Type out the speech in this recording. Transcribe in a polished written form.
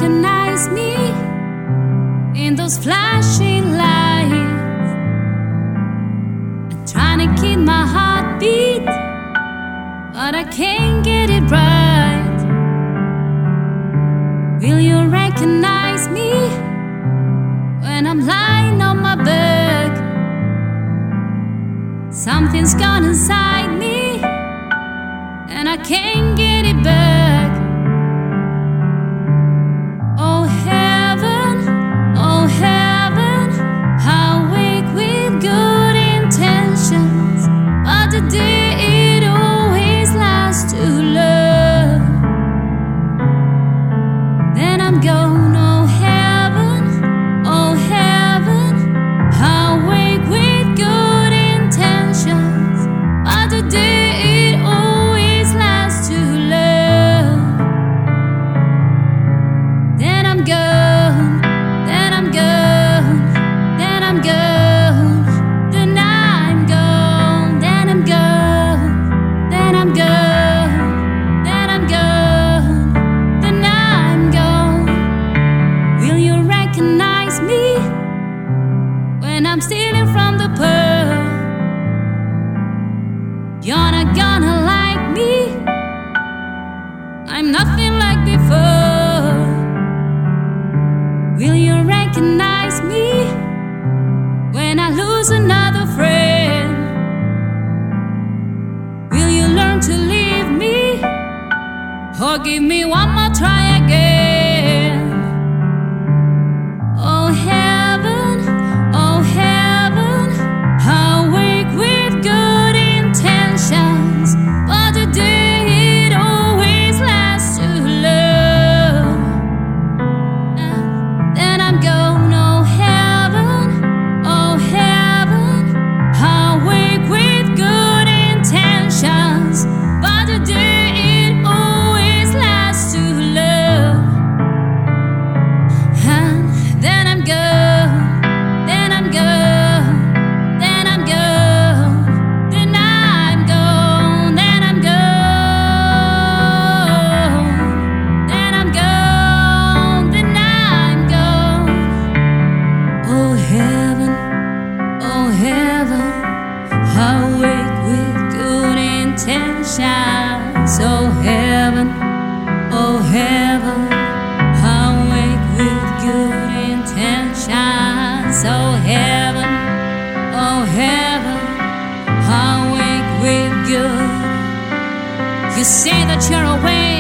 recognize me in those flashing lights? I'm trying to keep my heart beat, but I can't get it right. Will you recognize me when I'm lying on my back? Something's gone inside me and I can't get it back. Oh heaven, I wake with good intentions, but the day it always lasts too long. Then I'm gone. Oh heaven, I wake with good intentions, but the day it always lasts too long. Then I'm gone, then I'm gone, then I'm gone, then I'm gone, then I'm gone, then I'm gone, then I'm gone, then I'm gone. Will you recognize me when I'm stealing from the pearl? You're not gonna like me, I'm nothing like before. Will you recognize me when I lose another friend? Will you learn to leave me or give me one more try again? Oh heaven, I wake with good intentions, but the day it always lasts too long. Then I'm gone. Oh heaven, I wake with good intentions, but the day it always lasts too long. And then I'm gone, then I'm gone, then I'm gone, then I'm gone, then I'm gone, then I'm gone, then I'm gone. Oh heaven, I wake with good intentions. Oh heaven, I wake with good intentions. Oh heaven, I wake with good. You say that you're away